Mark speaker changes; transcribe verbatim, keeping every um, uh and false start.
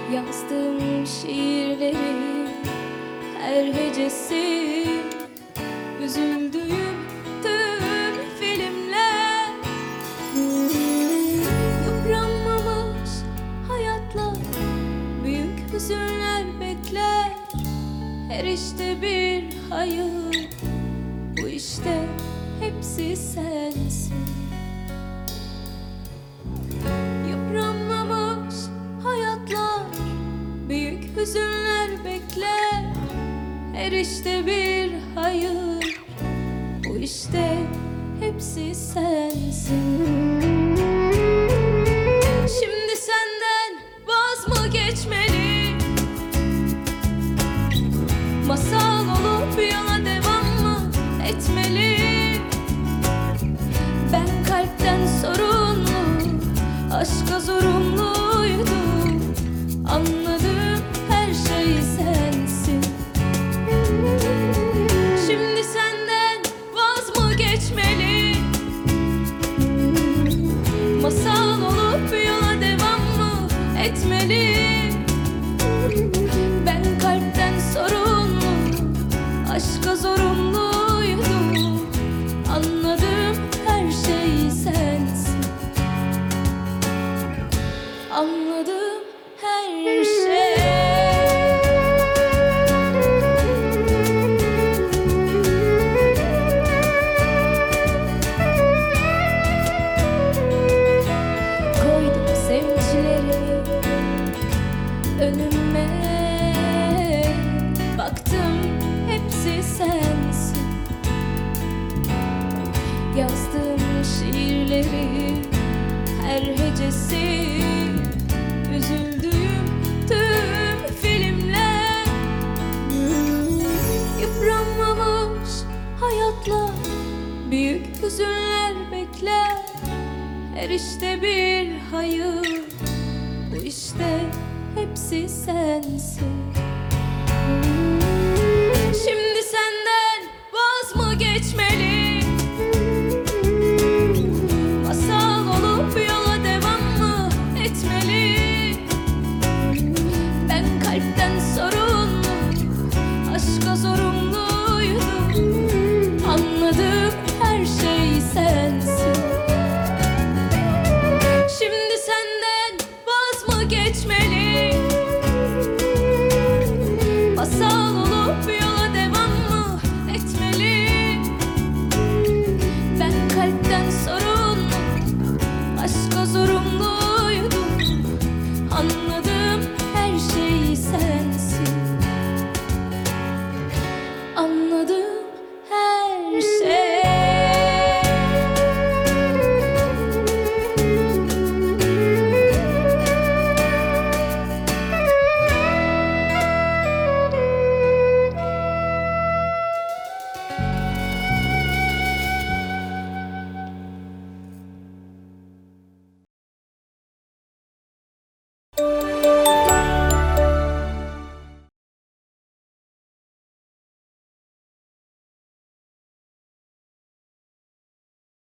Speaker 1: Yazdığım şiirleri her hecesi, üzüldüğüm tüm filmler, yıpranmamış hayatlar, büyük hüzünler bekler. Her işte bir hayır, bu işte hepsi sensin. Yıpranmamış hayatlar, büyük hüzünler bekler. Her işte bir hayır, bu işte hepsi sensin. Şimdi senden vaz mı geçmeli? Masal olup yola devam mı etmeli? Ben kalpten sorumlu, aşka zorunluydum. Anladım, her şey sensin. Şimdi senden vaz mı geçmeli? Masal olup yola devam mı etmeli? Ben kalpten sorumlu, aşka zorunluydum. Anladım, her şey sensin. Anladım, her şey. Koydum sevinçlerimi önüme, baktım hepsi sensin. Yazdığım şiirleri her hecesi, üzüldüğüm tüm filmler, yıpranmamış hayatlar, büyük hüzünler bekler. Her işte bir hayır, bu işte hepsi sensin. Şimdi senden vaz mı geçmeli? Masal olup yola devam mı etmeli? Ben kalpten sorumlu, aşka zorunluydum. Anladım, her şey sensin. Şimdi senden vaz mı geçmeli? Masal olup yola devam mı etmeli? Ben kalpten sorumlu, aşka zorunlu.